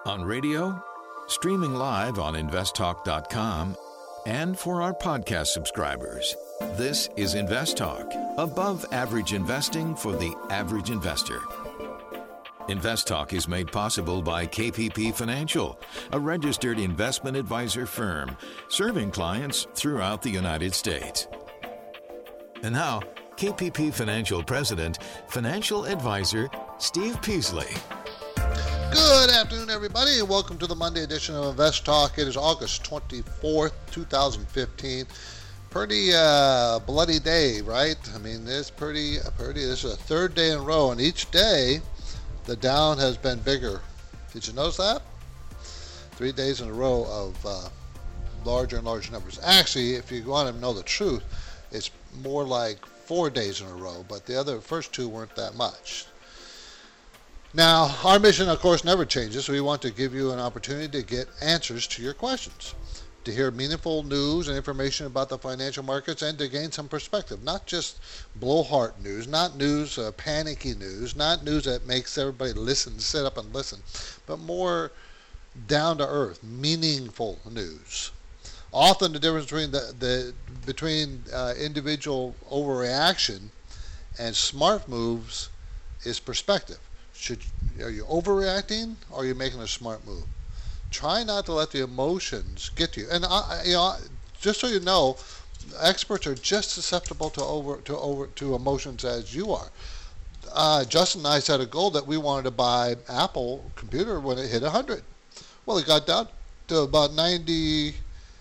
On radio, streaming live on investtalk.com, and for our podcast subscribers. This is Invest Talk, above average investing for the average investor. Invest Talk is made possible by KPP Financial, a registered investment advisor firm serving clients throughout the United States. And now, KPP Financial President, Financial Advisor, Steve Peasley. Good afternoon, everybody, and welcome to the Monday edition of Invest Talk. It is August 24th, 2015. Pretty bloody day, right? I mean, it's pretty. This is a third day in a row, and each day, the down has been bigger. Did you notice that? 3 days in a row of larger and larger numbers. Actually, if you want to know the truth, it's more like 4 days in a row, but the first two weren't that much. Now, our mission, of course, never changes. We want to give you an opportunity to get answers to your questions, to hear meaningful news and information about the financial markets, and to gain some perspective. Not just blowhard news, not news, panicky news, not news that makes everybody sit up and listen, but more down-to-earth, meaningful news. Often the difference between individual overreaction and smart moves is perspective. Are you overreacting, or are you making a smart move? Try not to let the emotions get to you. And just so you know, experts are just susceptible to emotions as you are. Justin and I set a goal that we wanted to buy Apple computer when it hit 100. Well, it got down to about 90,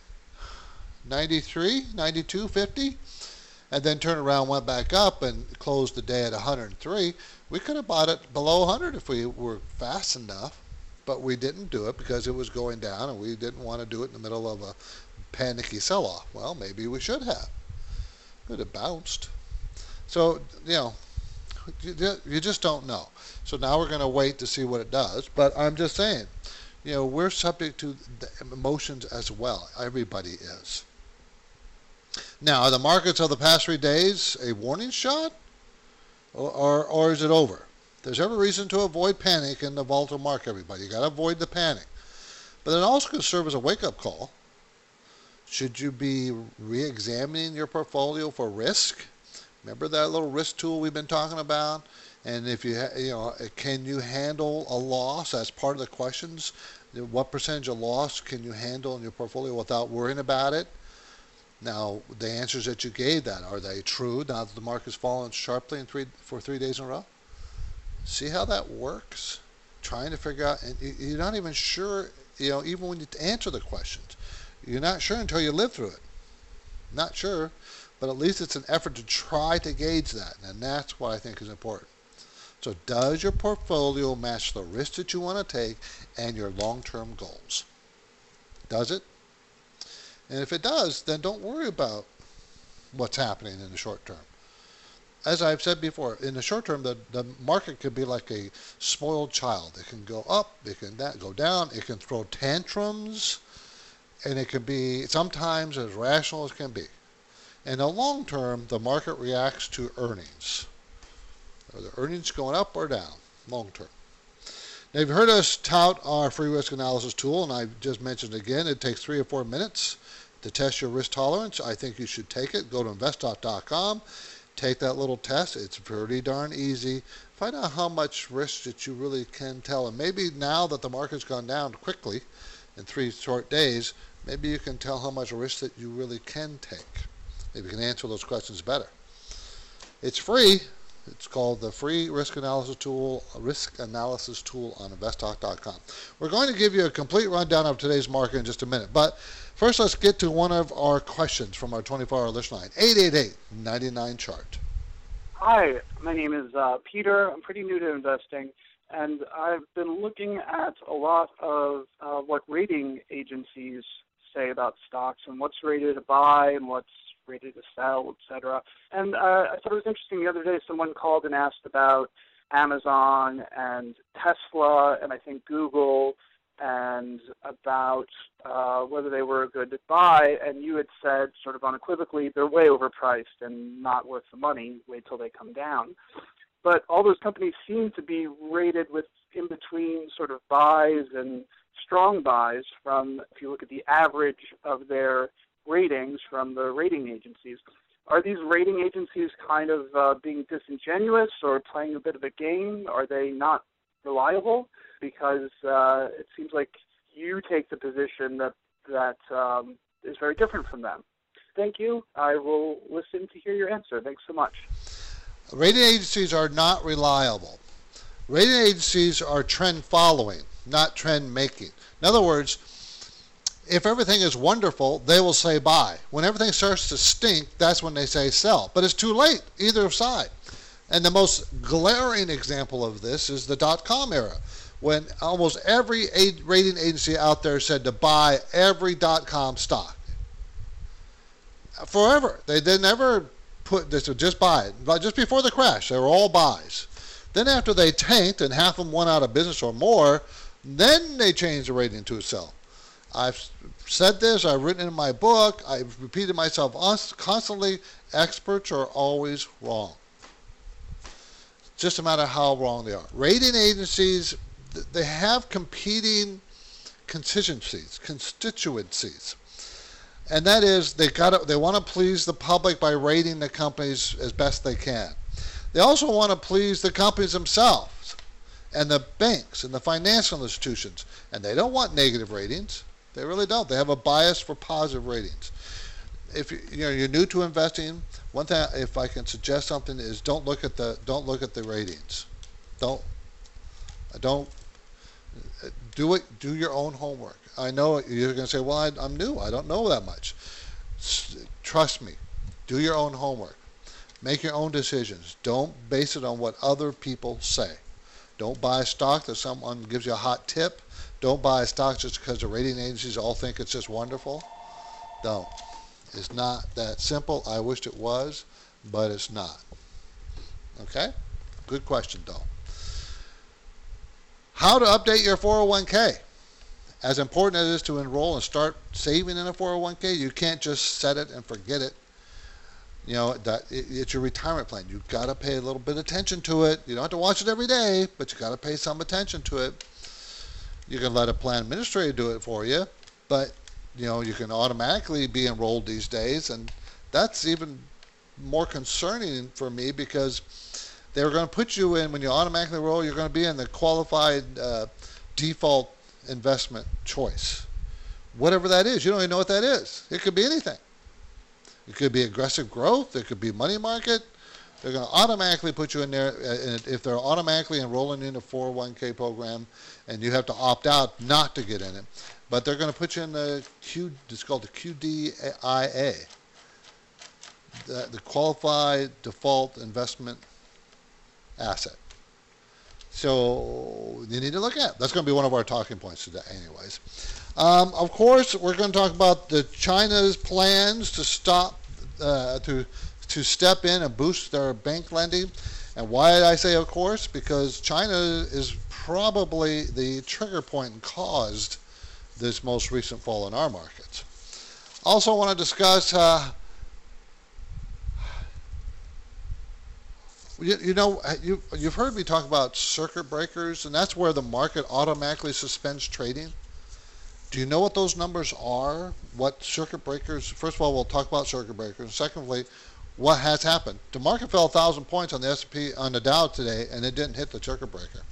93, 92, 50, and then turned around, went back up, and closed the day at 103. We could have bought it below 100 if we were fast enough, but we didn't do it because it was going down, and we didn't want to do it in the middle of a panicky sell-off. Well, maybe we should have. It would have bounced. So, you just don't know. So now we're going to wait to see what it does. But I'm just saying, we're subject to the emotions as well. Everybody is. Now, are the markets of the past 3 days a warning shot? Or is it over? There's every reason to avoid panic in the volatile market, everybody. You got to avoid the panic. But it also can serve as a wake-up call. Should you be re-examining your portfolio for risk? Remember that little risk tool we've been talking about? And if can you handle a loss? That's part of the questions. What percentage of loss can you handle in your portfolio without worrying about it? Now, the answers that you gave that, are they true now that the market's fallen sharply for 3 days in a row? See how that works? Trying to figure out, and you're not even sure, even when you answer the questions. You're not sure until you live through it. Not sure, but at least it's an effort to try to gauge that, and that's what I think is important. So does your portfolio match the risk that you want to take and your long-term goals? Does it? And if it does, then don't worry about what's happening in the short term. As I've said before, in the short term, the market can be like a spoiled child. It can go up, it can go down, it can throw tantrums, and it can be sometimes as rational as can be. In the long term, the market reacts to earnings. Are the earnings going up or down, long term? Now, you've heard us tout our free risk analysis tool, and I've just mentioned again, it takes 3 or 4 minutes to test your risk tolerance. I think you should take it. Go to investtalk.com, take that little test. It's pretty darn easy. Find out how much risk that you really can tell. And maybe now that the market's gone down quickly in 3 short days, maybe you can tell how much risk that you really can take. Maybe you can answer those questions better. It's free. It's called the free risk analysis tool on investtalk.com. We're going to give you a complete rundown of today's market in just a minute. But first, let's get to one of our questions from our 24-hour list line, 888-99-CHART. Hi, my name is Peter. I'm pretty new to investing, and I've been looking at a lot of what rating agencies say about stocks and what's rated to buy and what's rated to sell, etc. And I thought it was interesting the other day someone called and asked about Amazon and Tesla and I think Google and about whether they were a good buy, and you had said sort of unequivocally they're way overpriced and not worth the money, wait till they come down. but all those companies seem to be rated with in between sort of buys and strong buys from, if you look at the average of their ratings from the rating agencies. Are these rating agencies kind of being disingenuous or playing a bit of a game? Are they not reliable? Because it seems like you take the position that is very different from them. Thank you. I will listen to hear your answer. Thanks so much. Rating agencies are not reliable. Rating agencies are trend following, not trend making. In other words, if everything is wonderful, they will say buy. When everything starts to stink, that's when they say sell. But it's too late, either side. And the most glaring example of this is the .com era, when almost every rating agency out there said to buy every .com stock. Forever. They never put this, just buy it. But just before the crash, they were all buys. Then after they tanked and half of them went out of business or more, then they changed the rating to a sell. I've said this, I've written it in my book, I've repeated myself constantly, experts are always wrong. It's just a matter of how wrong they are. Rating agencies, they have competing constituencies. And that is, they want to please the public by rating the companies as best they can. They also want to please the companies themselves and the banks and the financial institutions. And they don't want negative ratings. They really don't. They have a bias for positive ratings. If you're new to investing, one thing, if I can suggest something, is don't look at the ratings. Don't do it. Do your own homework. I know you're going to say, well, I'm new. I don't know that much. Trust me. Do your own homework. Make your own decisions. Don't base it on what other people say. Don't buy a stock that someone gives you a hot tip. Don't buy a stock just because the rating agencies all think it's just wonderful. Don't. It's not that simple. I wished it was, but it's not. Okay? Good question, though. How to update your 401k. As important as it is to enroll and start saving in a 401k, you can't just set it and forget it. It's your retirement plan. You've got to pay a little bit of attention to it. You don't have to watch it every day, but you've got to pay some attention to it. You can let a plan administrator do it for you, but you can automatically be enrolled these days, and that's even more concerning for me because they're going to put you in, when you automatically enroll, you're going to be in the qualified default investment choice. Whatever that is, you don't even know what that is. It could be anything. It could be aggressive growth. It could be money market. They're going to automatically put you in there. And if they're automatically enrolling in a 401k program, and you have to opt out not to get in it, but they're going to put you in it's called the QDIA, the Qualified Default Investment Asset. So you need to look at it. That's going to be one of our talking points today anyways. Of course, we're going to talk about China's plans to stop, to step in and boost their bank lending. And why did I say of course? Because China is probably the trigger point and caused this most recent fall in our markets. Also want to discuss, you've heard me talk about circuit breakers, and that's where the market automatically suspends trading. Do you know what those numbers are? What circuit breakers? First of all, we'll talk about circuit breakers. Secondly, what has happened? The market fell 1,000 points on the S&P, on the Dow today, and it didn't hit the circuit breaker.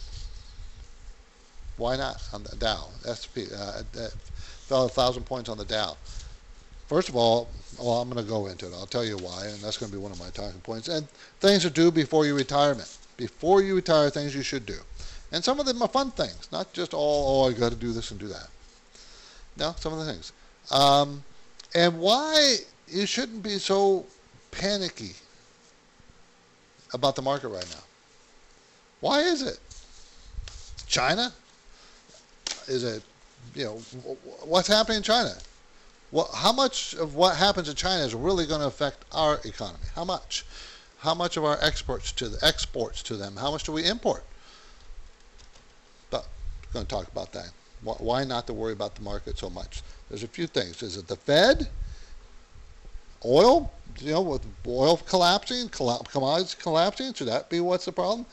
Why not on the Dow? S&P fell 1,000 points on the Dow. First of all, I'm going to go into it. I'll tell you why, and that's going to be one of my talking points. And things to do before your retirement. Before you retire, things you should do. And some of them are fun things, not just all, I got to do this and do that. No, some of the things. And why you shouldn't be so panicky about the market right now. Why is it? China? Is it, what's happening in China? Well, how much of what happens in China is really going to affect our economy? How much? How much of our exports to them? How much do we import? But we're going to talk about that. Why not to worry about the market so much? There's a few things. Is it the Fed Oil, with oil collapsing, commodities collapsing, should that be what's the problem?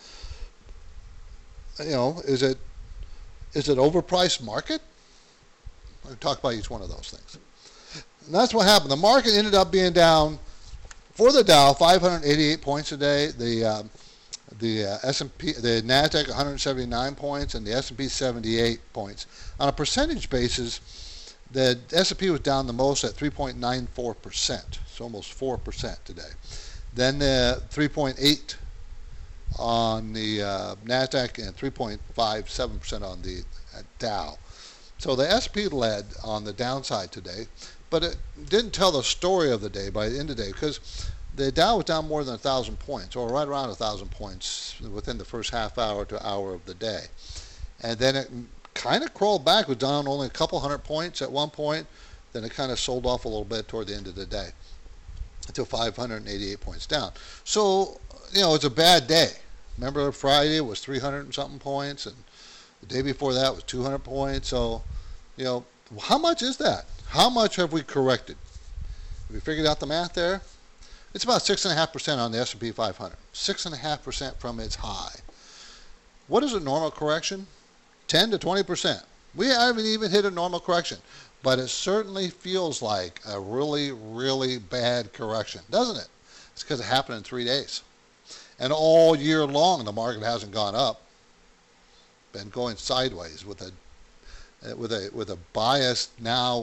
Is it overpriced market? I'll talk about each one of those things. And that's what happened. The market ended up being down for the Dow 588 points a day. The S&P, the Nasdaq 179 points, and the S&P 78 points. On a percentage basis, the S&P was down the most at 3.94%, so almost 4% today. Then 3.8 on the Nasdaq and 3.57% on the Dow. So the S&P led on the downside today, but it didn't tell the story of the day by the end of the day, because the Dow was down more than 1,000 points, or right around 1,000 points within the first half hour to hour of the day. And then it kind of crawled back, was down only a couple hundred points at one point, then it kind of sold off a little bit toward the end of the day until 588 points down. So, it's a bad day. Remember Friday it was 300 and something points, and the day before that was 200 points. So, how much is that? How much have we corrected? Have we figured out the math there? It's about 6.5% on the S&P 500. 6.5% from its high. What is a normal correction? 10 to 20%. We haven't even hit a normal correction, but it certainly feels like a really, really bad correction, doesn't it? It's because it happened in 3 days. And all year long, the market hasn't gone up. Been going sideways with a bias now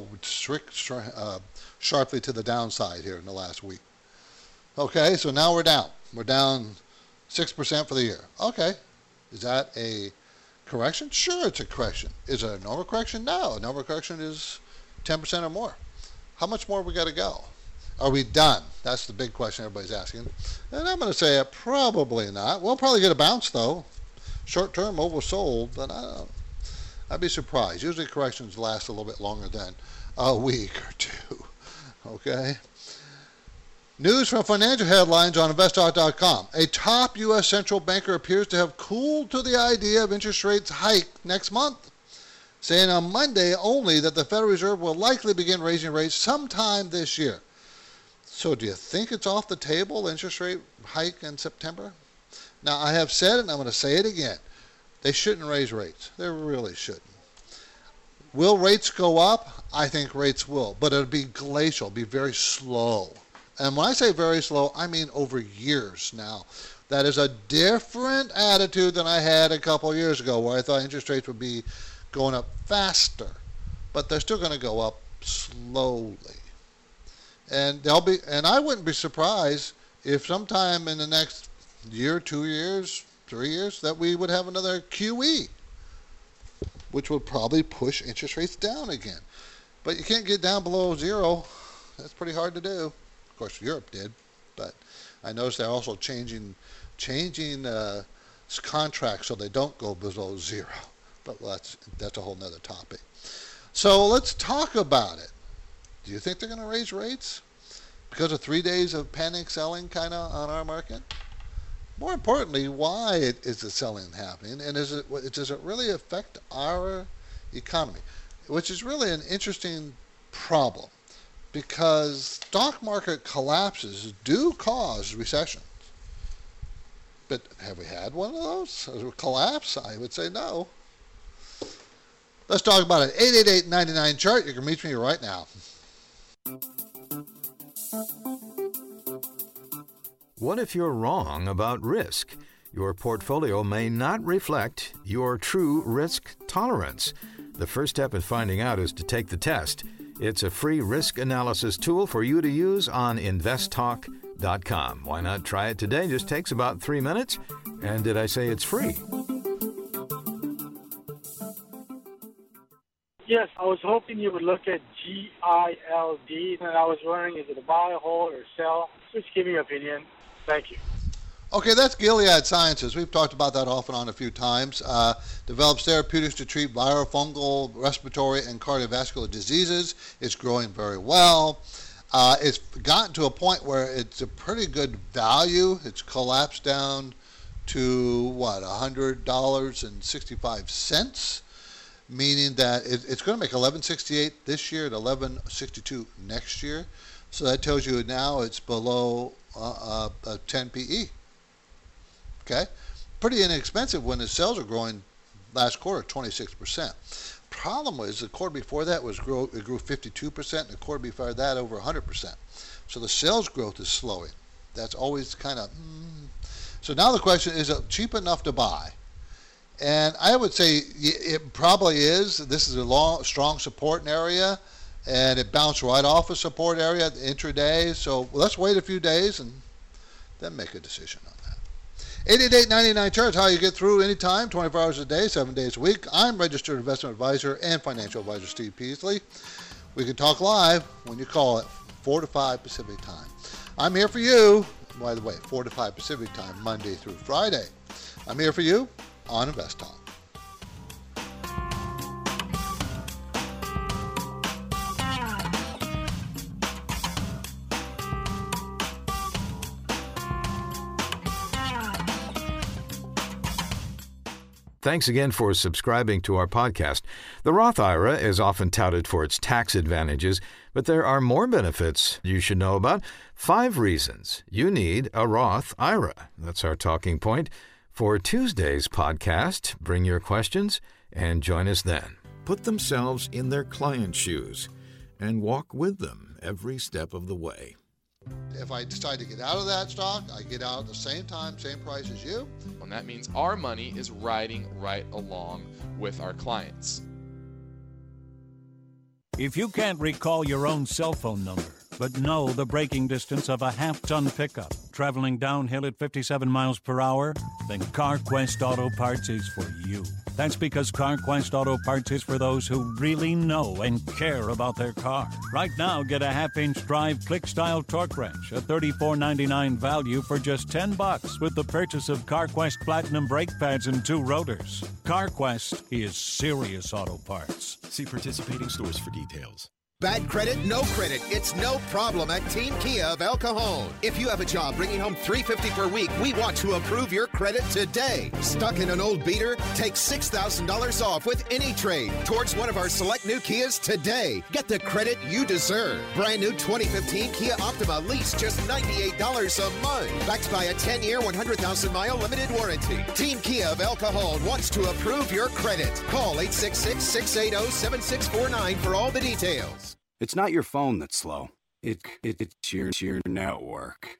sharply to the downside here in the last week. Okay, so now we're down. We're down 6% for the year. Okay, is that a correction? Sure, it's a correction. Is it a normal correction? No, a normal correction is 10% or more. How much more we got to go? Are we done? That's the big question everybody's asking. And I'm going to say probably not. We'll probably get a bounce, though. Short-term oversold, but I'd be surprised. Usually corrections last a little bit longer than a week or two. Okay? News from financial headlines on InvestTalk.com. A top U.S. central banker appears to have cooled to the idea of interest rates hike next month, saying on Monday only that the Federal Reserve will likely begin raising rates sometime this year. So do you think it's off the table, interest rate hike in September? Now, I have said it, and I'm going to say it again. They shouldn't raise rates. They really shouldn't. Will rates go up? I think rates will, but it'll be glacial, be very slow. And when I say very slow, I mean over years now. That is a different attitude than I had a couple of years ago, where I thought interest rates would be going up faster. But they're still going to go up slowly. And I wouldn't be surprised if sometime in the next year, 2 years, 3 years, that we would have another QE, which would probably push interest rates down again. But you can't get down below zero. That's pretty hard to do. Of course, Europe did, but I noticed they're also changing contracts so they don't go below zero. But that's a whole nother topic. So let's talk about it. Do you think they're going to raise rates because of 3 days of panic selling kind of on our market? More importantly, why is the selling happening, and does it really affect our economy? Which is really an interesting problem, because stock market collapses do cause recessions. But have we had one of those? A collapse? I would say no. Let's talk about it. 888-99-CHART. You can reach me right now. What if you're wrong about risk? Your portfolio may not reflect your true risk tolerance. The first step in finding out is to take the test. It's a free risk analysis tool for you to use on InvestTalk.com. Why not try it today? It just takes about 3 minutes. And did I say it's free? Yes, I was hoping you would look at GILD, and I was wondering, is it a buy, hold, or sell? Just give me your opinion. Thank you. Okay, that's Gilead Sciences. We've talked about that off and on a few times. Develops therapeutics to treat viral, fungal, respiratory, and cardiovascular diseases. It's growing very well. It's gotten to a point where it's a pretty good value. It's collapsed down to, $100.65, meaning that it's going to make $11.68 this year and $11.62 next year. So that tells you now it's below a 10 PE. Okay? Pretty inexpensive when the sales are growing last quarter 26%. Problem was the quarter before that it grew 52%, and the quarter before that over 100%. So the sales growth is slowing. That's always kind of So now the question is it cheap enough to buy? And I would say it probably is. This is a strong support area, and it bounced right off a support area intraday. So let's wait a few days and then make a decision on that. 888-99-CHART, how you get through anytime, 24 hours a day, 7 days a week. I'm registered investment advisor and financial advisor Steve Peasley. We can talk live when you call it 4 to 5 Pacific time. I'm here for you, by the way, 4 to 5 Pacific time, Monday through Friday. I'm here for you on Invest Talk. Thanks again for subscribing to our podcast. The Roth IRA is often touted for its tax advantages, but there are more benefits you should know about. 5 reasons you need a Roth IRA. That's our talking point. For Tuesday's podcast, bring your questions and join us then. Put themselves in their client's shoes and walk with them every step of the way. If I decide to get out of that stock, I get out at the same time, same price as you. And that means our money is riding right along with our clients. If you can't recall your own cell phone number, but know the braking distance of a half-ton pickup traveling downhill at 57 miles per hour, then CarQuest Auto Parts is for you. That's because CarQuest Auto Parts is for those who really know and care about their car. Right now, get a half-inch drive click-style torque wrench, a $34.99 value for just $10 with the purchase of CarQuest Platinum brake pads and 2 rotors. CarQuest is serious auto parts. See participating stores for details. Bad credit, no credit. It's no problem at Team Kia of El Cajon. If you have a job bringing home $350 per week, we want to approve your credit today. Stuck in an old beater? Take $6,000 off with any trade towards one of our select new Kias today. Get the credit you deserve. Brand new 2015 Kia Optima lease just $98 a month. Backed by a 10-year, 100,000-mile limited warranty. Team Kia of El Cajon wants to approve your credit. Call 866-680-7649 for all the details. It's not your phone that's slow. It's your network.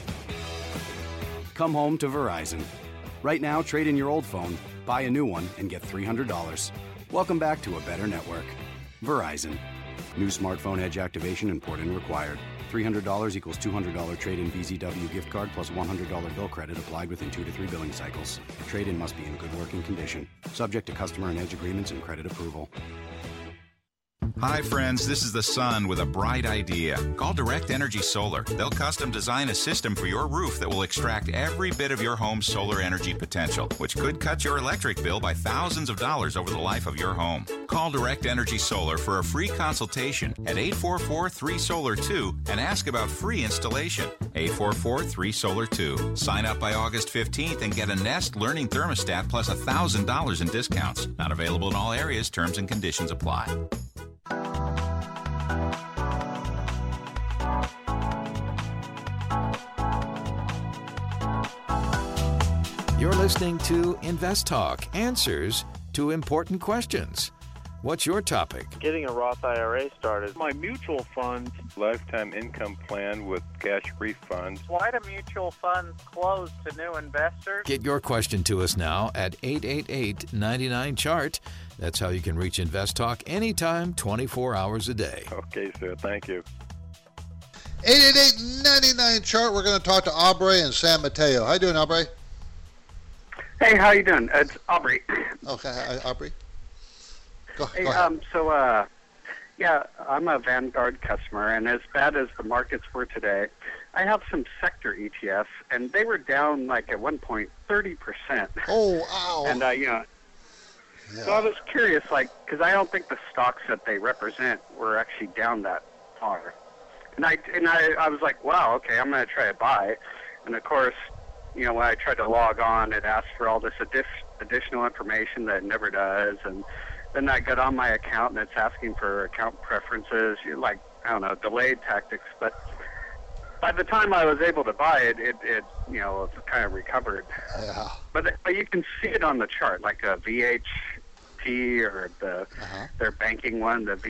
Come home to Verizon. Right now, trade in your old phone, buy a new one, and get $300. Welcome back to a better network. Verizon. New smartphone edge activation and port-in required. $300 equals $200 trade-in VZW gift card plus $100 bill credit applied within 2 to 3 billing cycles. Trade-in must be in good working condition. Subject to customer and edge agreements and credit approval. Hi friends, this is the Sun with a bright idea. Call Direct Energy Solar. They'll custom design a system for your roof that will extract every bit of your home's solar energy potential, which could cut your electric bill by thousands of dollars over the life of your home. Call Direct Energy Solar for a free consultation at 844-3SOLAR2 and ask about free installation. 844-3SOLAR2. Sign up by August 15th and get a Nest Learning Thermostat plus $1,000 in discounts. Not available in all areas. Terms and conditions apply. You're listening to Invest Talk, answers to important questions. What's your topic? Getting a Roth IRA started. My mutual fund, lifetime income plan with cash refund. Why do mutual funds close to new investors? Get your question to us now at 888-99-CHART. That's how you can reach Invest Talk anytime, 24 hours a day. Okay, sir. Thank you. 888-99-CHART. We're going to talk to Aubrey and San Mateo. How you doing, Aubrey? Hey, how you doing? It's Aubrey. Okay, Aubrey. Go Hey, ahead. Yeah, I'm a Vanguard customer, and as bad as the markets were today, I have some sector ETFs, and they were down like at one point 30%. Oh, wow. And so I was curious, like, because I don't think the stocks that they represent were actually down that far. And I was like, wow, okay, I'm going to try to buy. And of course, you know, when I tried to log on, it asked for all this additional information that it never does. And then I got on my account, and it's asking for account preferences. You're like I don't know, delayed tactics. But by the time I was able to buy it, it kind of recovered. Yeah. But you can see it on the chart, like a VHT or their banking one, the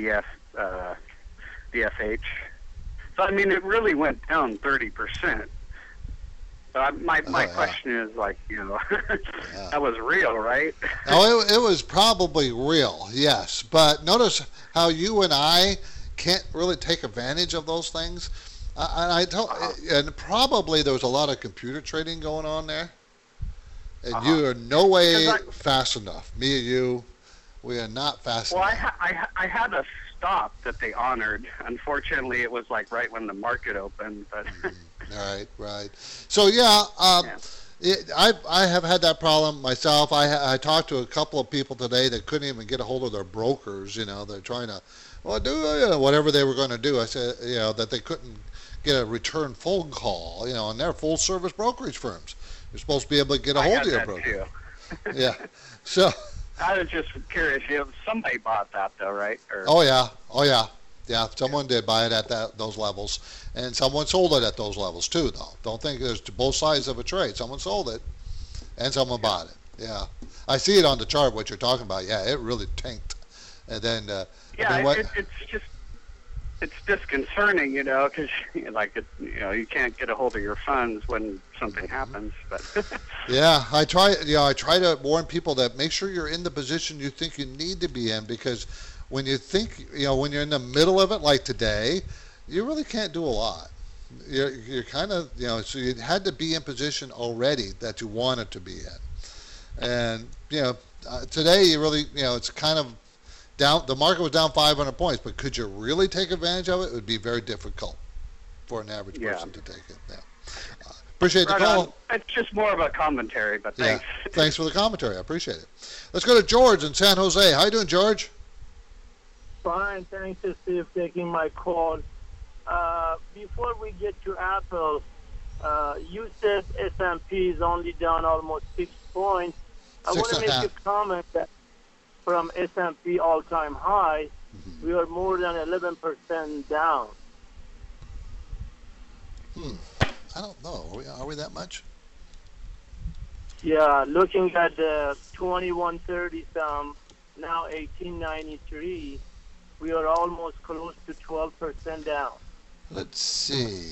VFH. So I mean, it really went down 30%. But my question is, like, that was real, right? No, it was probably real, yes. But notice how you and I can't really take advantage of those things. And probably there was a lot of computer trading going on there. And you are no way fast enough. Me and you, we are not fast enough. Well, I had a stop that they honored. Unfortunately, it was like right when the market opened. But Right. So I have had that problem myself. I talked to a couple of people today that couldn't even get a hold of their brokers. They're trying to do whatever they were going to do. I said that they couldn't get a return phone call. And they're full service brokerage firms. You're supposed to be able to get a hold of your broker. Yeah. So I was just curious. Somebody bought that though, right? Oh yeah. Yeah, someone did buy it at those levels, and someone sold it at those levels too, though. Don't think there's both sides of a trade. Someone sold it, and someone bought it. Yeah, I see it on the chart. What you're talking about? Yeah, it really tanked, and then it's disconcerting, because you can't get a hold of your funds when something happens. But yeah, I try to warn people that make sure you're in the position you think you need to be in, because when you think, when you're in the middle of it, like today, you really can't do a lot. You're kind of, so you had to be in position already that you wanted to be in. And, today you really, it's kind of down, the market was down 500 points, but could you really take advantage of it? It would be very difficult for an average person to take it. Yeah. Appreciate the call. It's just more of a commentary, but thanks. Yeah. Thanks for the commentary. I appreciate it. Let's go to George in San Jose. How you doing, George? Fine, thanks, Steve, taking my call. Before we get to Apple, you said S&P is only down almost 6 points. I want to make a comment that from S&P all-time high, we are more than 11% down. I don't know. Are we that much? Yeah, looking at the 2130 some, now 1893. We are almost close to 12% down. Let's see.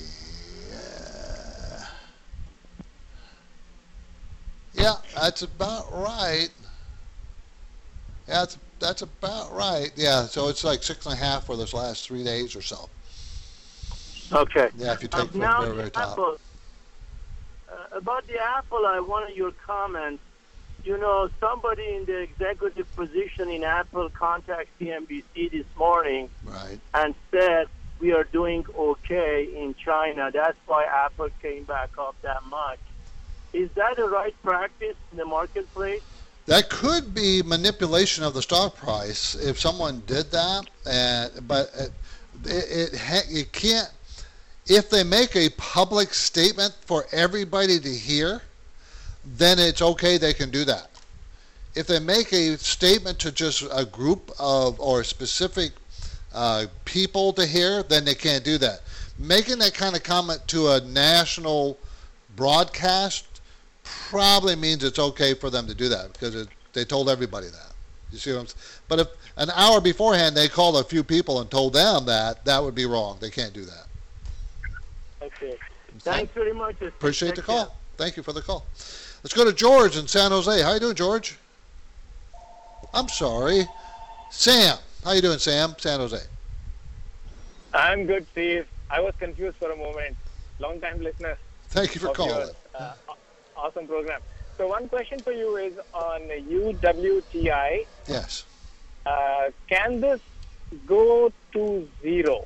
Yeah, that's about right. Yeah, that's about right. Yeah, so it's like 6.5 for those last 3 days or so. Okay. Yeah, if you take from the very, very top. Apple, about the Apple, I wanted your comments. Somebody in the executive position in Apple contacted CNBC this morning and said we are doing okay in China. That's why Apple came back up that much. Is that the right practice in the marketplace? That could be manipulation of the stock price if someone did that, but it can't. If they make a public statement for everybody to hear, then it's okay, they can do that. If they make a statement to just a group of or specific people to hear, then they can't do that. Making that kind of comment to a national broadcast probably means it's okay for them to do that because they told everybody that. You see what I'm saying? But if an hour beforehand they called a few people and told them that would be wrong. They can't do that. Okay. Thanks very much. Appreciate the call. Thank you for the call. Let's go to George in San Jose. How you doing, George? I'm sorry. Sam. How you doing, Sam? San Jose. I'm good, Steve. I was confused for a moment. Long-time listener. Thank you for calling. Awesome program. So one question for you is on UWTI. Yes. Can this go to zero?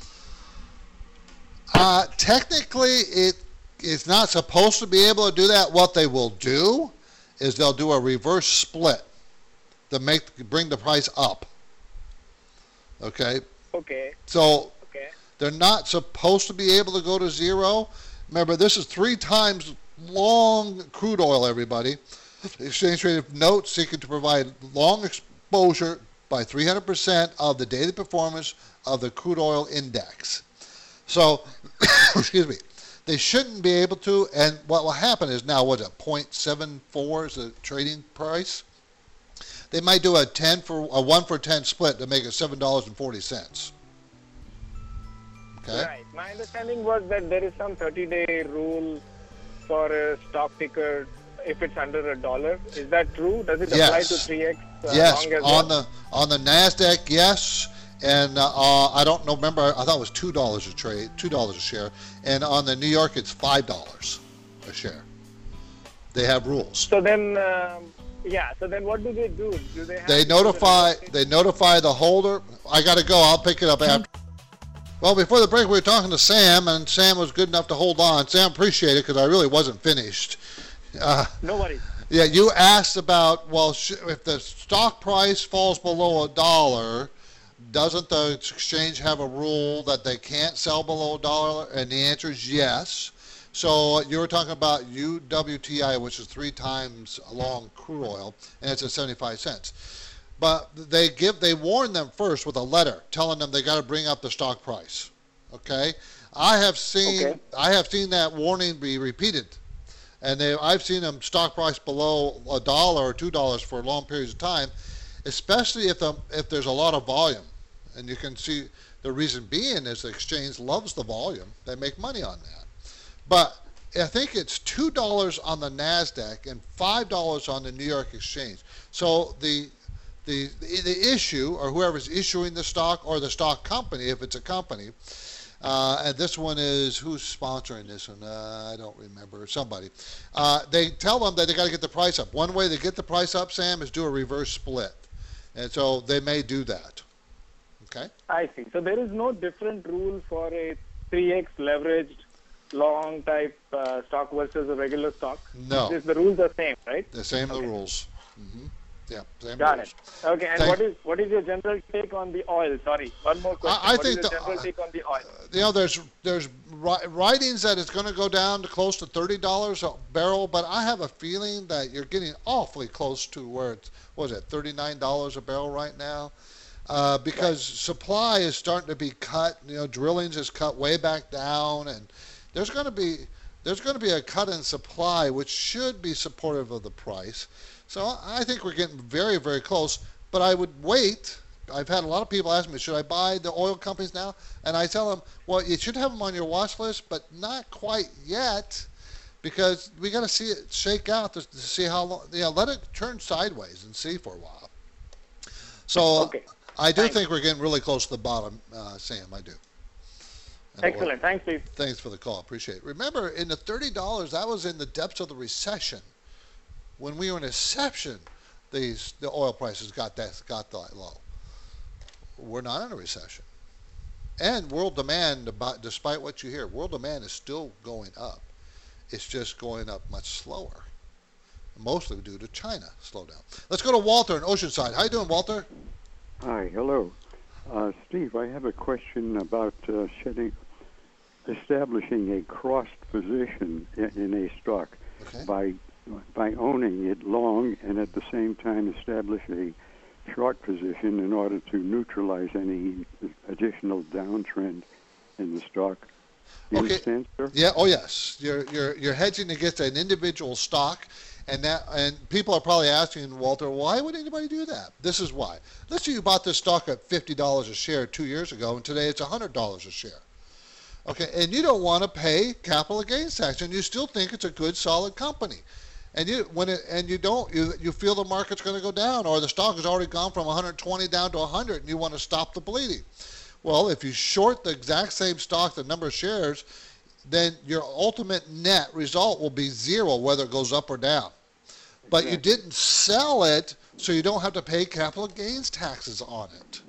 Technically, it is not supposed to be able to do that. What they will do is they'll do a reverse split to bring the price up. Okay? Okay. So they're not supposed to be able to go to zero. Remember, this is 3 times long crude oil, everybody. The exchange traded notes seeking to provide long exposure by 300% of the daily performance of the crude oil index. So, excuse me, they shouldn't be able to, and what will happen is now, what's it, 0.74 is the trading price? They might do a 1 for 10 split to make it $7.40. Okay. Right. My understanding was that there is some 30-day rule for a stock ticker if it's under $1. Is that true? Does it apply to 3X? Yes, long as on the NASDAQ, yes. And I don't know, remember, I thought it was $2 a trade, $2 a share. And on the New York, it's $5 a share. They have rules. So then, so then what do they do? Do they have They notify the holder. I got to go. I'll pick it up after. Well, before the break, we were talking to Sam, and Sam was good enough to hold on. Sam, appreciate it, because I really wasn't finished. No worries. Yeah, you asked about, well, if the stock price falls below $1, doesn't the exchange have a rule that they can't sell below $1? And the answer is yes. So you were talking about UWTI, which is 3 times long crude oil, and it's at 75 cents. But they warn them first with a letter telling them they got to bring up the stock price. Okay, I have seen that warning be repeated, and I've seen them stock price below $1 or $2 for long periods of time, especially if there's a lot of volume, and you can see the reason being is the exchange loves the volume. They make money on that. But I think it's $2 on the NASDAQ and $5 on the New York Exchange. So the issue, or whoever's issuing the stock, or the stock company, if it's a company, and this one is, who's sponsoring this one? I don't remember. Somebody. They tell them that they got to get the price up. One way to get the price up, Sam, is do a reverse split. And so they may do that. Okay? I see. So there is no different rule for a 3X leveraged long type stock versus a regular stock? No. The rules are same, right? The same rules. Mm-hmm. Yeah, same Got rules. it. Okay, and what is your general take on the oil? Sorry, one more question. I think your general take on the oil? There's writings that it's going to go down to close to $30 a barrel, but I have a feeling that you're getting awfully close to where it's, what is it, $39 a barrel right now? Because supply is starting to be cut. Drillings is cut way back down, and there's going to be a cut in supply, which should be supportive of the price. So I think we're getting very, very close, but I would wait. I've had a lot of people ask me, should I buy the oil companies now? And I tell them, well, you should have them on your watch list, but not quite yet, because we got to see it shake out to see how long. Let it turn sideways and see for a while. So I do think we're getting really close to the bottom, Sam. I do. Excellent. Thanks, Steve. Thanks for the call. Appreciate it. Remember, in the $30, that was in the depths of the recession. When we were in a recession, the oil prices got that low. We're not in a recession. And world demand, despite what you hear, world demand is still going up. It's just going up much slower, mostly due to China slowdown. Let's go to Walter in Oceanside. How you doing, Walter? Hi, hello. Steve, I have a question about establishing a crossed position in a stock by owning it long and at the same time establish a short position in order to neutralize any additional downtrend in the stock. You understand, sir? Yeah. Oh, yes. You're hedging against an individual stock, and people are probably asking, Walter, why would anybody do that? This is why. Let's say you bought this stock at $50 a share 2 years ago, and today it's $100 a share. Okay, and you don't want to pay capital gains tax, and you still think it's a good, solid company. And you feel the market's going to go down, or the stock has already gone from 120 down to 100, and you want to stop the bleeding. Well, if you short the exact same stock, the number of shares, then your ultimate net result will be zero, whether it goes up or down. But you didn't sell it, so you don't have to pay capital gains taxes on it.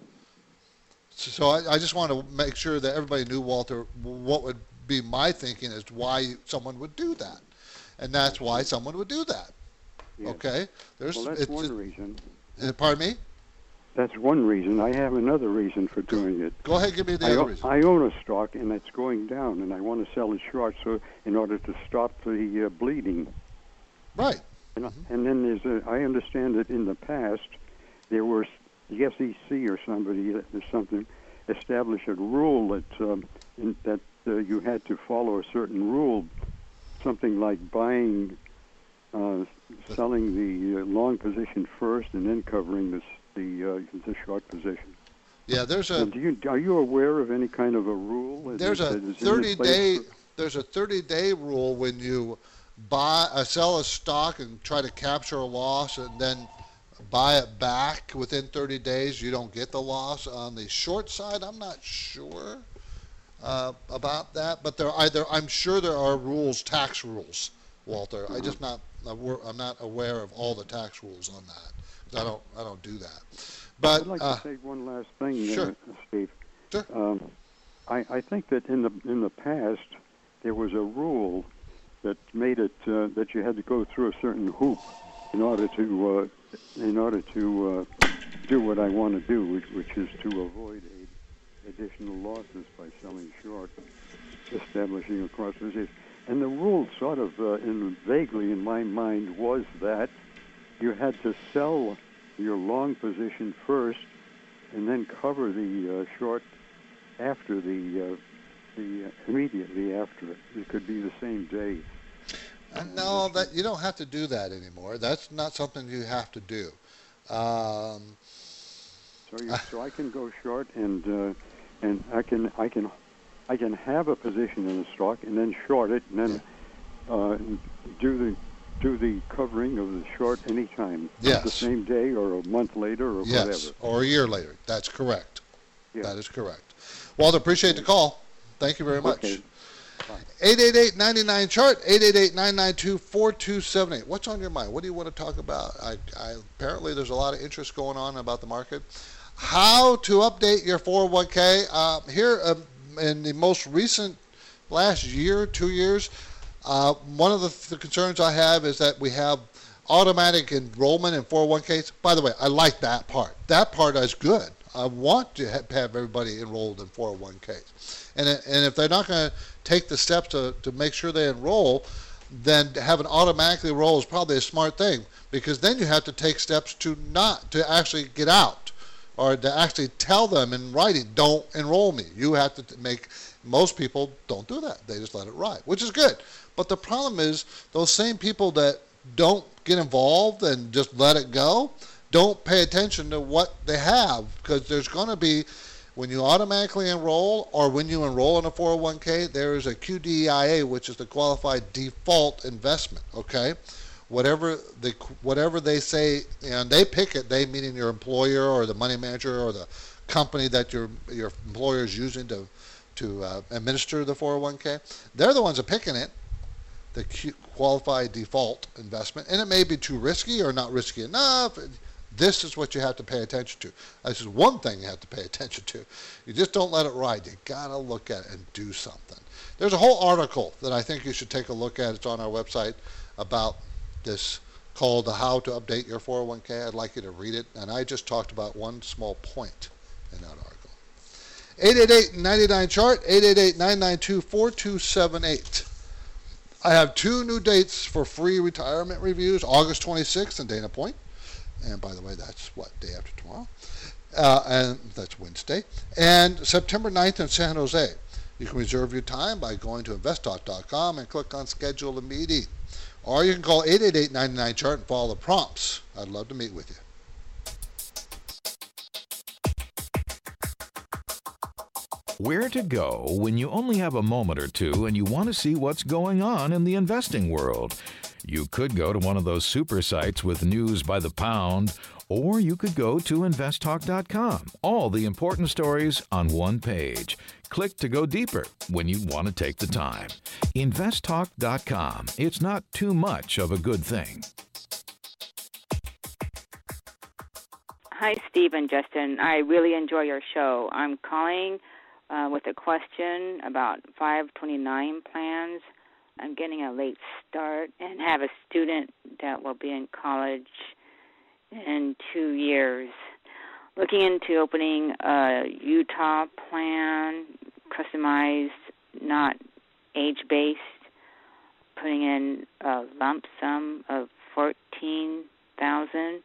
So I just want to make sure that everybody knew, Walter, what would be my thinking as to why someone would do that. And that's why someone would do that. Yes. Okay? That's one reason. Pardon me? That's one reason. I have another reason for doing it. Go ahead, give me the other reason. I own a stock, and it's going down, and I want to sell it short in order to stop the bleeding. Right. And then I understand that in the past, there were SEC or somebody or something establish a rule that you had to follow a certain rule, something like selling the long position first and then covering the short position. Yeah, are you aware of any kind of a rule? There's a 30-day rule when you sell a stock and try to capture a loss and then buy it back within 30 days. You don't get the loss. On the short side, I'm not sure about that, but I'm sure there are rules, tax rules, Walter. I'm not aware of all the tax rules on that. 'Cause I don't do that. But I'd like to say one last thing, sure. Steve. Sure. I think that in the past there was a rule that made it that you had to go through a certain hoop in order to do what I want to do, which is to avoid additional losses by selling short, establishing a cross position. And the rule sort of, vaguely in my mind, was that you had to sell your long position first and then cover the short after immediately after it. It could be the same day. No, that you don't have to do that anymore. That's not something you have to do. So I can go short and I can have a position in the stock and then short it and then do the covering of the short anytime. Yes. The same day or a month later or whatever. Yes, or a year later. That's correct. Yeah. That is correct. Walter, appreciate the call. Thank you very much. Okay. 888-99-CHART, 888-992-4278. What's on your mind? What do you want to talk about? Apparently there's a lot of interest going on about the market. How to update your 401k. Here in the most recent last year, 2 years, one of the concerns I have is that we have automatic enrollment in 401ks. By the way, I like that part. That part is good. I want to have everybody enrolled in 401ks. And if they're not going to take the steps to make sure they enroll, then have an automatically enroll is probably a smart thing, because then you have to take steps to actually get out, or to actually tell them in writing, don't enroll me. You have to most people don't do that. They just let it ride, which is good. But the problem is those same people that don't get involved and just let it go don't pay attention to what they have, because there's going to be, when you automatically enroll or when you enroll in a 401k, there is a QDIA, which is the qualified default investment, okay? Whatever they say, and they pick it, they meaning your employer or the money manager or the company that your employer is using to administer the 401k, they're the ones that are picking it, the qualified default investment, and it may be too risky or not risky enough. This is what you have to pay attention to. This is one thing you have to pay attention to. You just don't let it ride. You got to look at it and do something. There's a whole article that I think you should take a look at. It's on our website about this, called How to Update Your 401k. I'd like you to read it. And I just talked about one small point in that article. 888-99-CHART, 888-992-4278. I have 2 new dates for free retirement reviews, August 26th in Dana Point. And by the way, that's day after tomorrow. And that's Wednesday. And September 9th in San Jose. You can reserve your time by going to investtalk.com and click on Schedule a Meeting. Or you can call 888-99-CHART and follow the prompts. I'd love to meet with you. Where to go when you only have a moment or two and you want to see what's going on in the investing world? You could go to one of those super sites with news by the pound, or you could go to investtalk.com. All the important stories on one page. Click to go deeper when you want to take the time. investtalk.com. It's not too much of a good thing. Hi, Steve and Justin. I really enjoy your show. I'm calling with a question about 529 plans. I'm getting a late start and have a student that will be in college in 2 years. Looking into opening a Utah plan, customized, not age-based, putting in a lump sum of $14,000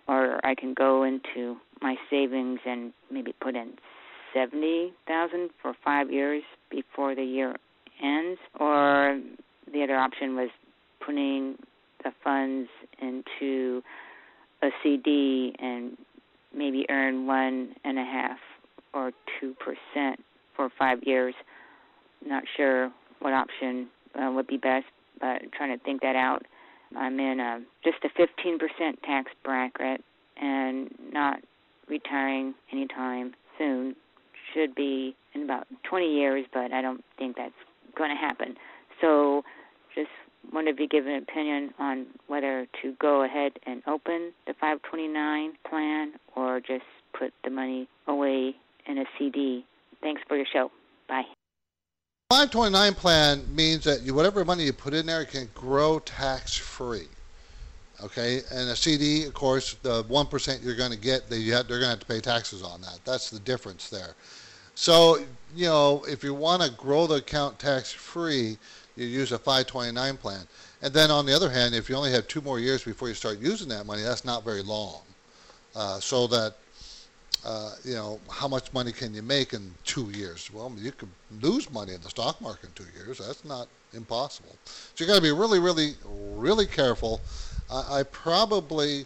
or I can go into my savings and maybe put in $70,000 for 5 years before the year ends, or the other option was putting the funds into a CD and maybe earn 1.5% or 2% for 5 years. Not sure what option would be best, but trying to think that out. I'm in just a 15% tax bracket and not retiring anytime soon. Should be in about 20 years, but I don't think that's going to happen. So just wanted to give an opinion on whether to go ahead and open the 529 plan or just put the money away in a CD. Thanks for your show. Bye. 529 plan means that whatever money you put in there can grow tax-free. Okay, and a CD, of course, the 1% you're going to get, they're going to have to pay taxes on that. That's the difference there. So, if you want to grow the account tax-free, you use a 529 plan. And then on the other hand, if you only have 2 more years before you start using that money, that's not very long. So that, how much money can you make in 2 years? Well, you could lose money in the stock market in 2 years. That's not impossible. So you got to be really, really, really careful. I probably,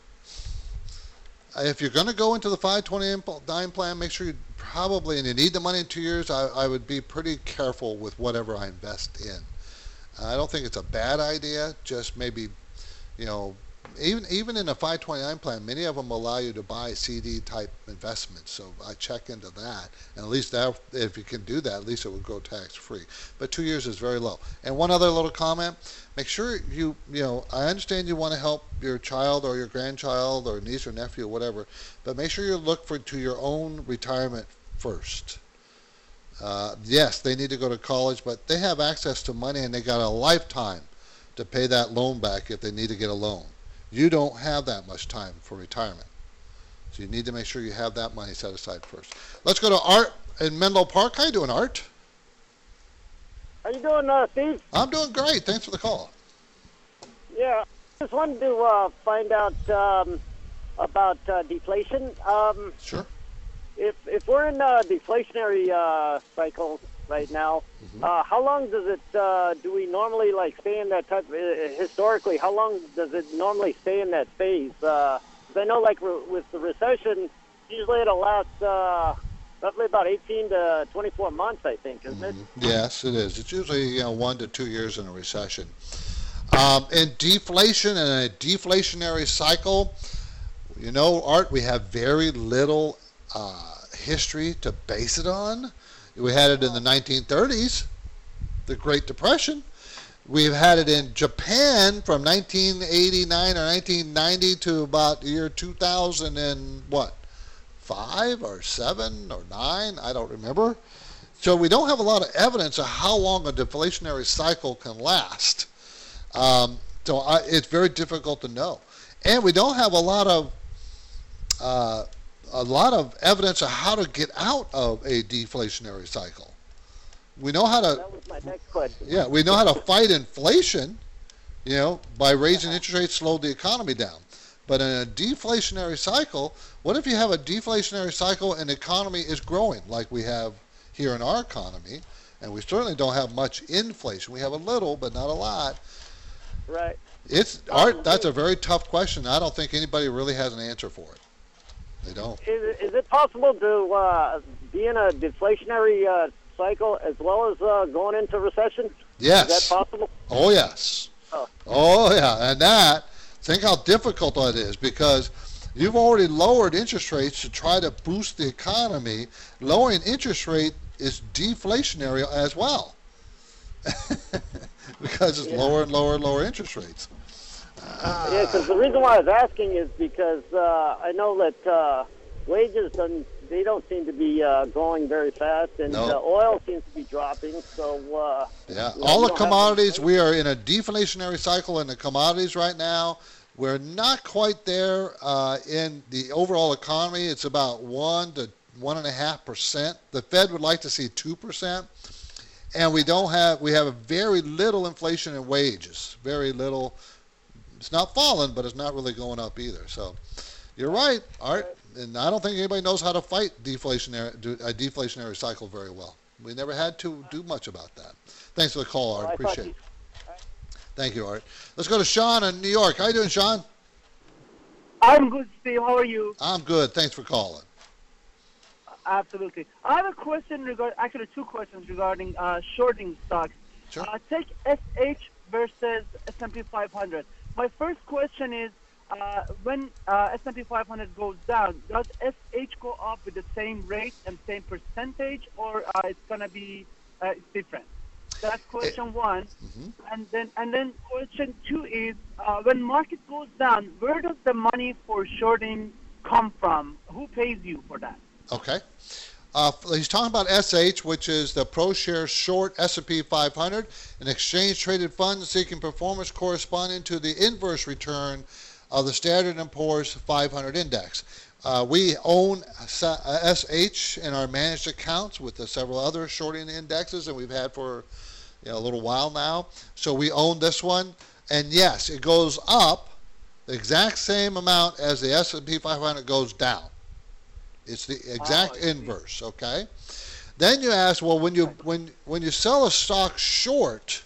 if you're going to go into the 529 plan, make sure you probably, and you need the money in 2 years, I would be pretty careful with whatever I invest in. I don't think it's a bad idea, just maybe, even in a 529 plan, many of them allow you to buy CD type investments. So I check into that, and at least that, if you can do that, at least it would go tax free. But 2 years is very low. And one other little comment: make sure I understand you want to help your child or your grandchild or niece or nephew or whatever, but make sure you look to your own retirement first. Yes, they need to go to college, but they have access to money and they got a lifetime to pay that loan back if they need to get a loan. You don't have that much time for retirement. So you need to make sure you have that money set aside first. Let's go to Art in Menlo Park. How you doing, Art? How you doing, Steve? I'm doing great. Thanks for the call. Yeah, just wanted to find out about deflation. Sure. If we're in a deflationary cycle right now, how long does it, do we normally stay in that type, historically, how long does it normally stay in that phase? 'Cause I know with the recession, usually it'll last roughly about 18 to 24 months, I think, isn't it? Yes, it is. It's usually 1 to 2 years in a recession. In deflation and a deflationary cycle, Art, we have very little history to base it on. We had it in the 1930s, the Great Depression. We've had it in Japan from 1989 or 1990 to about the year 2000 and 5 or 7 or 9, I don't remember. So we don't have a lot of evidence of how long a deflationary cycle can last. It's very difficult to know. And we don't have a lot of evidence of how to get out of a deflationary cycle. We know how to. That was my next question. Yeah, we know how to fight inflation, by raising interest rates, slow the economy down. But in a deflationary cycle, what if you have a deflationary cycle and the economy is growing like we have here in our economy, and we certainly don't have much inflation. We have a little, but not a lot. Right. Art, that's a very tough question. I don't think anybody really has an answer for it. They don't. Is it possible to be in a deflationary cycle as well as going into recession? Yes. Is that possible? Oh, yes. Oh, yeah. And think how difficult that is, because you've already lowered interest rates to try to boost the economy. Lowering interest rate is deflationary as well because it's lower and lower and lower interest rates. Yeah, because the reason why I was asking is because I know that wages they don't seem to be going very fast, and oil seems to be dropping. So all the commodities, we are in a deflationary cycle in the commodities right now. We're not quite there in the overall economy. It's about 1 to 1.5%. The Fed would like to see 2%, and we have a very little inflation in wages, very little. it's not falling, but it's not really going up either. So you're right, Art. And I don't think anybody knows how to fight a deflationary cycle very well. We never had to do much about that. Thanks for the call, Art. Appreciate it. Thank you, Art. Let's go to Sean in New York. How you doing, Sean? I'm good, Steve. How are you? I'm good. Thanks for calling. Absolutely. I have a question actually two questions regarding shorting stocks. Sure. Take SH versus S&P 500. My first question is, when S&P 500 goes down, does SH go up with the same rate and same percentage, or it's going to be different? That's question one. Mm-hmm. And then question two is, when market goes down, where does the money for shorting come from? Who pays you for that? Okay. He's talking about SH, which is the ProShares Short S&P 500, an exchange-traded fund seeking performance corresponding to the inverse return of the Standard & Poor's 500 index. We own SH in our managed accounts with several other shorting indexes, and we've had for a little while now. So we own this one, and yes, it goes up the exact same amount as the S&P 500 goes down. It's the exact inverse, okay? Then you ask, well, when you sell a stock short,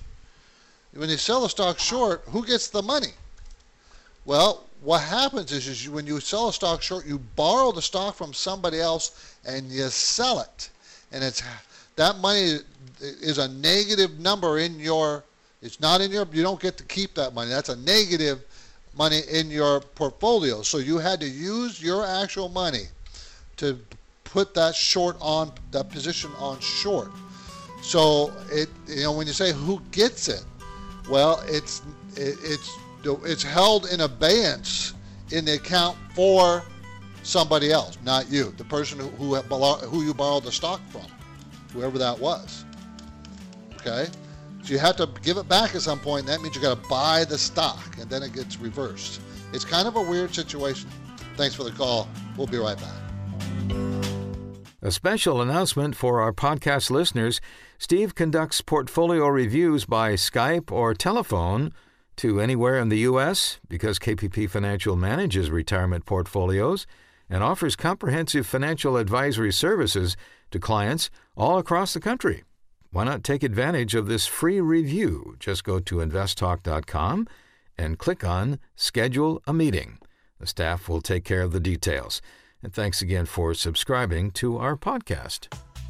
who gets the money? Well, what happens is when you sell a stock short, you borrow the stock from somebody else and you sell it, and that money is a negative number it's not in your. You don't get to keep that money. That's a negative money in your portfolio. So you had to use your actual money to put that position on short. So when you say who gets it, well, it's held in abeyance in the account for somebody else, not you, the person who you borrowed the stock from, whoever that was. Okay, so you have to give it back at some point. And that means you got to buy the stock, and then it gets reversed. It's kind of a weird situation. Thanks for the call. We'll be right back. A special announcement for our podcast listeners. Steve conducts portfolio reviews by Skype or telephone to anywhere in the U.S. because KPP Financial manages retirement portfolios and offers comprehensive financial advisory services to clients all across the country. Why not take advantage of this free review? Just go to investtalk.com and click on Schedule a Meeting. The staff will take care of the details. And thanks again for subscribing to our podcast.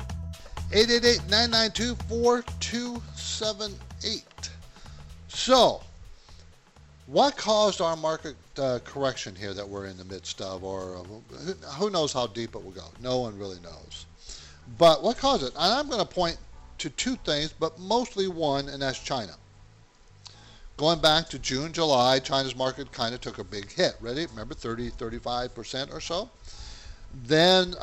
888-992-4278. So, what caused our market correction here that we're in the midst of, or who knows how deep it will go? No one really knows. But what caused it? And I'm going to point to two things, but mostly one, and that's China. Going back to June, July, China's market kind of took a big hit. Ready? Remember, 35% or so? Then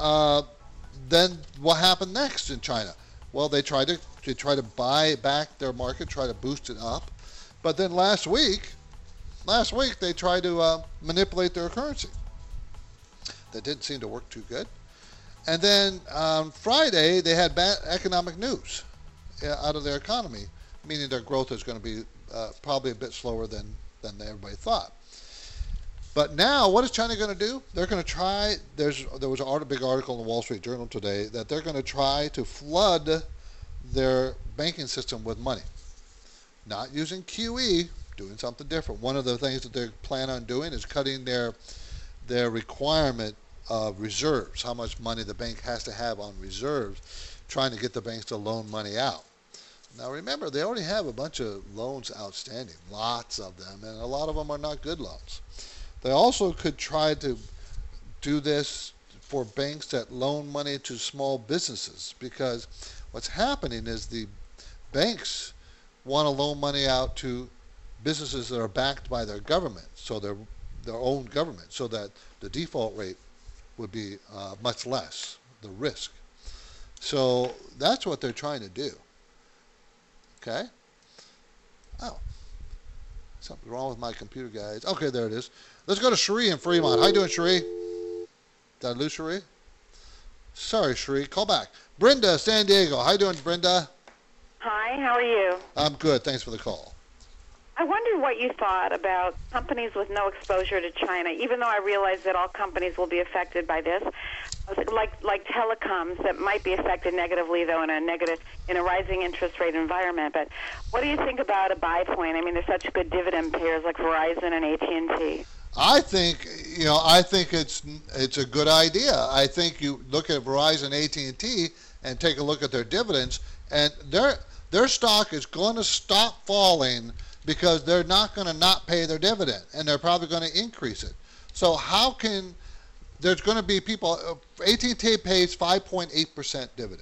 what happened next in China? Well, they tried to buy back their market, try to boost it up. But then last week they tried to manipulate their currency. That didn't seem to work too good. And then on Friday they had bad economic news out of their economy, meaning their growth is going to be probably a bit slower than everybody thought. But now, what is China going to do? They're going to try. There was a big article in the Wall Street Journal today that they're going to try to flood their banking system with money, not using QE, doing something different. One of the things that they plan on doing is cutting their requirement of reserves, how much money the bank has to have on reserves, trying to get the banks to loan money out. Now remember, they already have a bunch of loans outstanding, lots of them, and a lot of them are not good loans. They also could try to do this for banks that loan money to small businesses, because what's happening is the banks want to loan money out to businesses that are backed by their government, so their own government, so that the default rate would be much less, the risk. So that's what they're trying to do. Okay? Oh, something wrong with my computer, guys. Okay, there it is. Let's go to Cherie in Fremont. How you doing, Cherie? Did I lose Cherie? Sorry, Cherie. Call back. Brenda, San Diego. How you doing, Brenda? Hi, how are you? I'm good. Thanks for the call. I wondered what you thought about companies with no exposure to China, even though I realize that all companies will be affected by this, like telecoms that might be affected negatively, though, in a rising interest rate environment. But what do you think about a buy point? I mean, they're such good dividend payers like Verizon and AT&T. I think it's a good idea. I think you look at Verizon, AT&T, and take a look at their dividends, and their stock is going to stop falling because they're not going to not pay their dividend, and they're probably going to increase it. So there's going to be people, AT&T pays 5.8% dividend.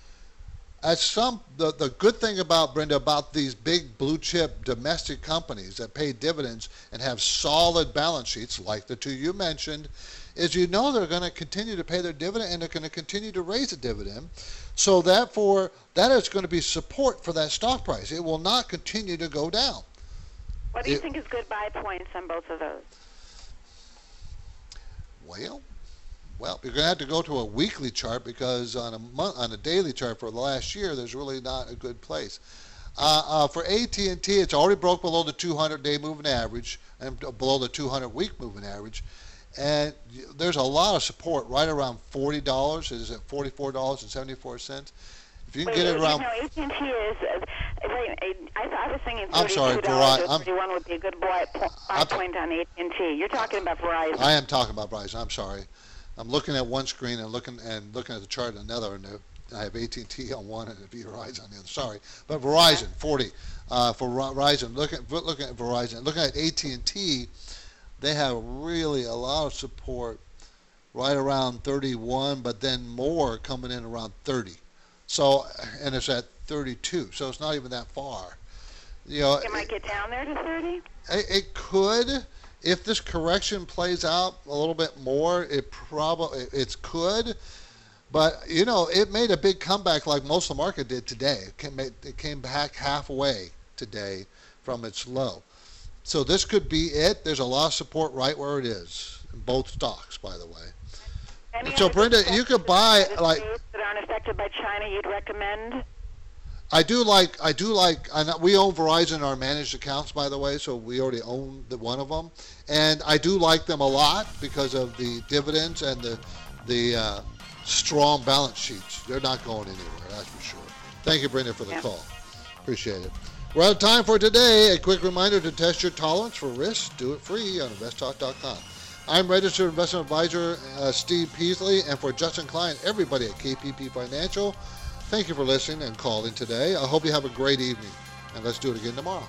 The good thing about, Brenda, about these big blue chip domestic companies that pay dividends and have solid balance sheets, like the two you mentioned, is they're going to continue to pay their dividend and they're going to continue to raise the dividend. So therefore, that is going to be support for that stock price. It will not continue to go down. What do you think is good buy points on both of those? Well, you're going to have to go to a weekly chart because on a daily chart for the last year, there's really not a good place. For AT&T, it's already broke below the 200-day moving average and below the 200-week moving average. And there's a lot of support right around $40. Is it $44.74? If you can get it around... AT&T is... I was thinking $32 I'm sorry, or $31 would be a good buy point on AT&T. You're talking about Verizon. I am talking about Verizon. I'm sorry. I'm looking at one screen and looking at the chart on another, and I have AT&T on one and Verizon on the other. Sorry, but Verizon 40 for Verizon. Looking at Verizon, looking at AT&T, they have really a lot of support right around 31, but then more coming in around 30. So, and it's at 32, so it's not even that far. It might get down there to 30. It could. If this correction plays out a little bit more, it could. But, it made a big comeback like most of the market did today. It came back halfway today from its low. So this could be it. There's a lot of support right where it is in both stocks, by the way. So, Brenda, you could buy that aren't affected by China you'd recommend? I do like, we own Verizon in our managed accounts, by the way, so we already own one of them. And I do like them a lot because of the dividends and the strong balance sheets. They're not going anywhere, that's for sure. Thank you, Brenda, for the call. Appreciate it. We're out of time for today. A quick reminder to test your tolerance for risk. Do it free on InvestTalk.com. I'm registered investment advisor Steve Peasley, and for Justin Klein, everybody at KPP Financial, thank you for listening and calling today. I hope you have a great evening, and let's do it again tomorrow.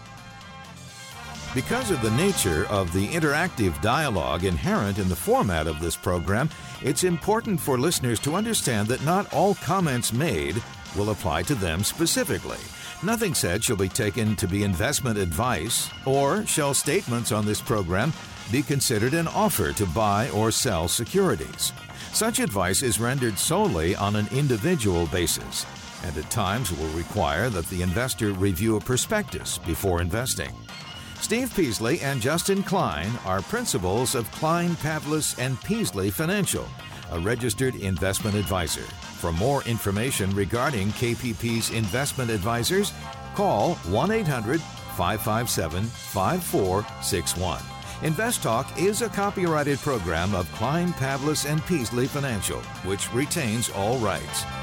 Because of the nature of the interactive dialogue inherent in the format of this program, it's important for listeners to understand that not all comments made will apply to them specifically. Nothing said shall be taken to be investment advice, or shall statements on this program be considered an offer to buy or sell securities. Such advice is rendered solely on an individual basis, and at times will require that the investor review a prospectus before investing. Steve Peasley and Justin Klein are principals of Klein, Pavlis & Peasley Financial, a registered investment advisor. For more information regarding KPP's investment advisors, call 1-800-557-5461. Invest Talk is a copyrighted program of Klein, Pavlis & Peasley Financial, which retains all rights.